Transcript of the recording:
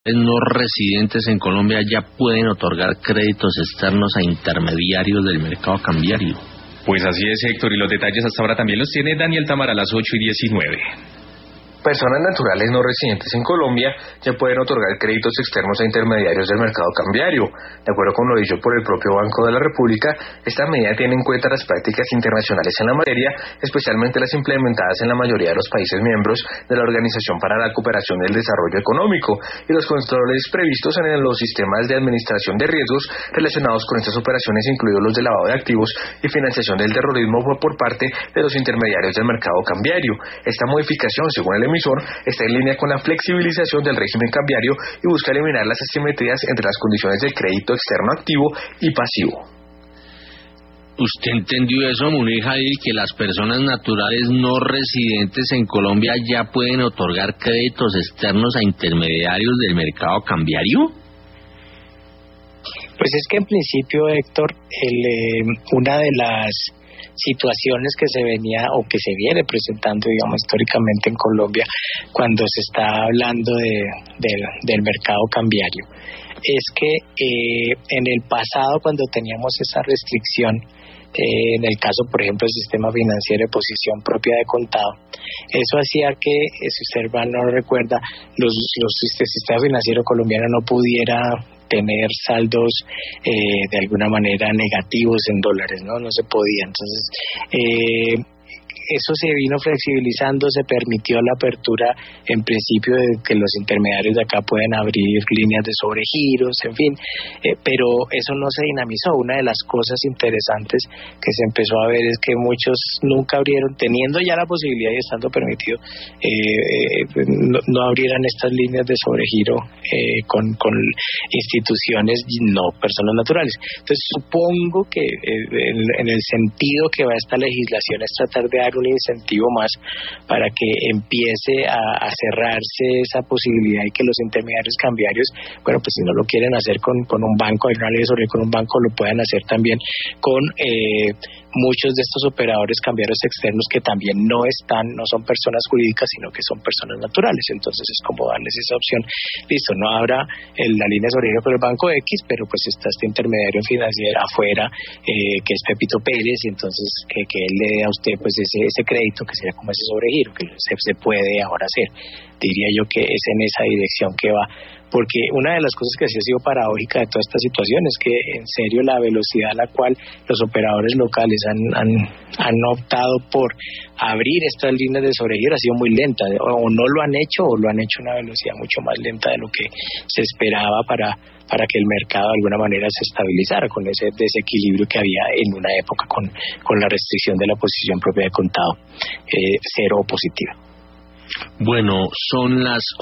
no residentes en Colombia ya pueden otorgar créditos externos a intermediarios del mercado cambiario. Pues así es, Héctor, y los detalles hasta ahora también los tiene Daniel Tamara a las 8:19. Personas naturales no residentes en Colombia ya pueden otorgar créditos externos a intermediarios del mercado cambiario. De acuerdo con lo dicho por el propio Banco de la República, esta medida tiene en cuenta las prácticas internacionales en la materia, especialmente las implementadas en la mayoría de los países miembros de la Organización para la Cooperación y el Desarrollo Económico, y los controles previstos en los sistemas de administración de riesgos relacionados con estas operaciones, incluidos los de lavado de activos y financiación del terrorismo por parte de los intermediarios del mercado cambiario. Esta modificación, según el emisor, está en línea con la flexibilización del régimen cambiario y busca eliminar las asimetrías entre las condiciones del crédito externo activo y pasivo. ¿Usted entendió eso, Munir Jalil, que las personas naturales no residentes en Colombia ya pueden otorgar créditos externos a intermediarios del mercado cambiario? Pues es que en principio, Héctor, una de las situaciones que se venía o que se viene presentando, digamos, históricamente en Colombia cuando se está hablando del mercado cambiario, es que en el pasado, cuando teníamos esa restricción, en el caso, por ejemplo, del sistema financiero de posición propia de contado, eso hacía que, si usted no lo recuerda, el sistema financiero colombiano no pudiera tener saldos de alguna manera negativos en dólares, no se podía. Entonces, eso se vino flexibilizando, se permitió la apertura en principio de que los intermediarios de acá pueden abrir líneas de sobregiros, en fin, pero eso no se dinamizó. Una de las cosas interesantes que se empezó a ver es que muchos nunca abrieron, teniendo ya la posibilidad y estando permitido, no abrieran estas líneas de sobregiro con instituciones, no personas naturales. Entonces supongo que en el sentido que va esta legislación es tratar de dar un incentivo más para que empiece a cerrarse esa posibilidad y que los intermediarios cambiarios, bueno, pues si no lo quieren hacer con un banco, hay una ley sobre con un banco, lo puedan hacer también con muchos de estos operadores cambiarios externos que también no son personas jurídicas, sino que son personas naturales. Entonces es como darles esa opción. Listo, no habrá la línea de sobregiro por el banco X, pero pues está este intermediario financiero afuera, que es Pepito Pérez, y entonces que él le dé a usted pues ese crédito, que sería como ese sobregiro, que se puede ahora hacer. Diría yo que es en esa dirección que va, porque una de las cosas que sí ha sido paradójica de toda esta situación es que en serio la velocidad a la cual los operadores locales han optado por abrir estas líneas de sobregiro ha sido muy lenta, o no lo han hecho, o lo han hecho a una velocidad mucho más lenta de lo que se esperaba para que el mercado de alguna manera se estabilizara con ese desequilibrio que había en una época con la restricción de la posición propia de contado, cero o positiva. Bueno, son las